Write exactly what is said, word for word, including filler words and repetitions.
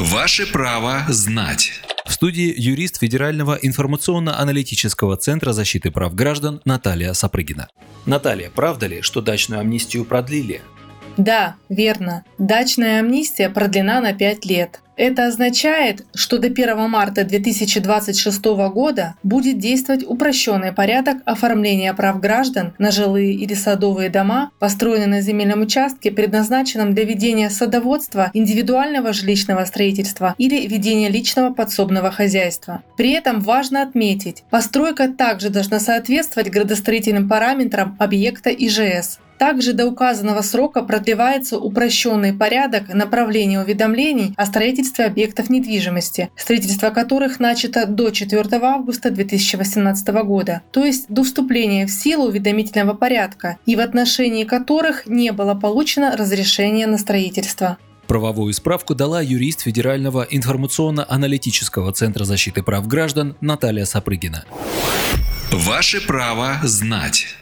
Ваше право знать. В студии юрист Федерального информационно-аналитического центра защиты прав граждан Наталья Сапрыгина. Наталья, правда ли, что дачную амнистию продлили? Да, верно. Дачная амнистия продлена на пять лет. Это означает, что до первого марта две тысячи двадцать шестого года будет действовать упрощенный порядок оформления прав граждан на жилые или садовые дома, построенные на земельном участке, предназначенном для ведения садоводства, индивидуального жилищного строительства или ведения личного подсобного хозяйства. При этом важно отметить, постройка также должна соответствовать градостроительным параметрам объекта И Ж С. Также до указанного срока продлевается упрощенный порядок направления уведомлений о строительстве объектов недвижимости, строительство которых начато до четвёртого августа две тысячи восемнадцатого года, то есть до вступления в силу уведомительного порядка, и в отношении которых не было получено разрешение на строительство. Правовую справку дала юрист Федерального информационно-аналитического центра защиты прав граждан Наталья Сапрыгина. Ваше право знать.